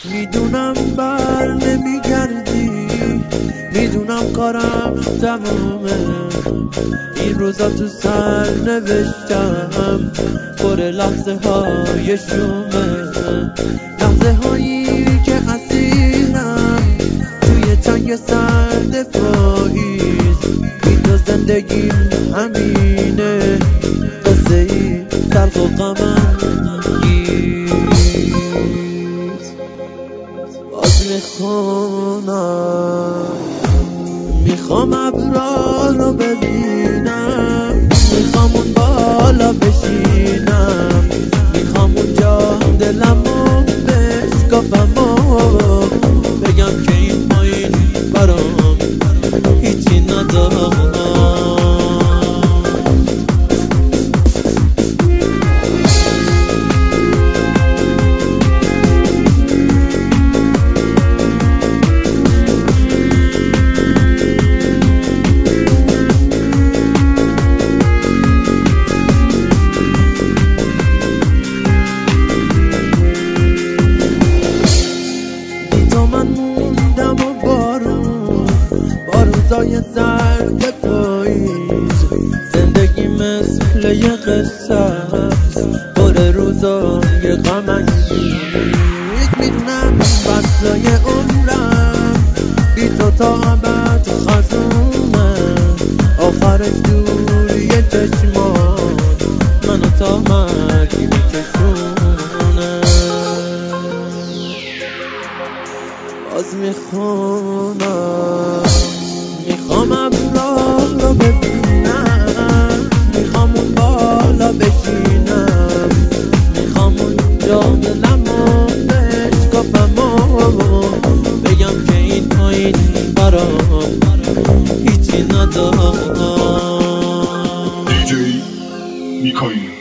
میدونم بر نمیگردی، میدونم کارم تمومه. این روزا تو سر نوشتم پر لحظه های شومه، لحظه هایی که اسیرم توی تنگ سرد پاییز. این تو زندگیم همینه، قصه ای تلخ و غمم باز میخوام ابرا رو ببینم، میخوام اون بالا بشینم، میخوام اونجا دلمو بشکافم و بگم که این پایین برام هیچی ندارم. روزای سرد پاییز، زندگی مثل یه قصه است پر روزای غم‌انگیز. میدونم فصلای عمرم بی تو تا ابد خزومه، آخرش دوری چشمات منو تا مرگ میکشونه. باز میخوام ابرا رو ببینم، میخوام اون بالا بشینم، میخوام اونجا دلمو بشکافم و بگم که این پایین برام هیچی ندارم. دیجی میکائیل.